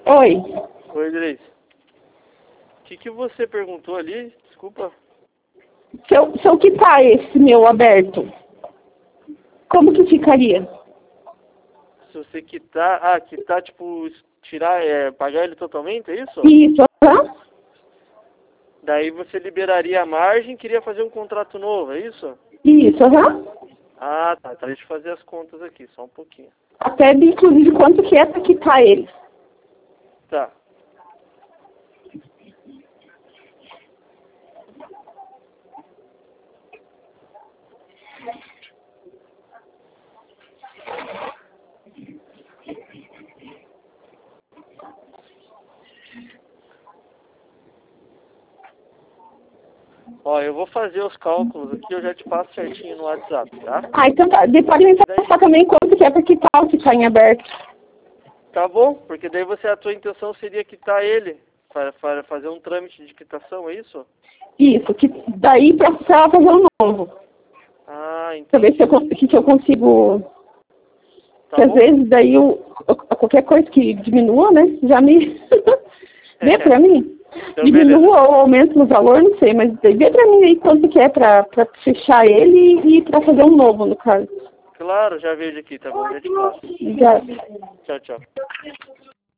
Oi. Oi, Grace. O que você perguntou ali? Desculpa. Se eu quitar esse meu aberto, como que ficaria? Se você quitar... Ah, quitar, tipo, tirar, pagar ele totalmente, é isso? Isso, aham. Daí você liberaria a margem e queria fazer um contrato novo, é isso? Isso, aham. Ah, tá. Deixa eu fazer as contas aqui, só um pouquinho. Até, inclusive, quanto que é para quitar ele. Tá. Ó, eu vou fazer os cálculos aqui, eu já te passo certinho no WhatsApp, tá? Ah, então tá. Depois pode me passar também quanto que é para quitar o que tá em aberto. Tá bom, porque daí a tua intenção seria quitar ele, para fazer um trâmite de quitação, é isso? Isso, que daí para fazer um novo. Ah, Pra ver entendi. se eu consigo... Tá que às bom? vezes daí qualquer coisa que diminua, né? Já me... vê pra mim. Então, Diminua beleza. ou aumenta o valor, não sei, mas daí vê pra mim aí quanto que é pra fechar ele e pra fazer um novo, no caso. Claro, já vejo aqui, tá bom? Já te passo. Já. Tchau, tchau.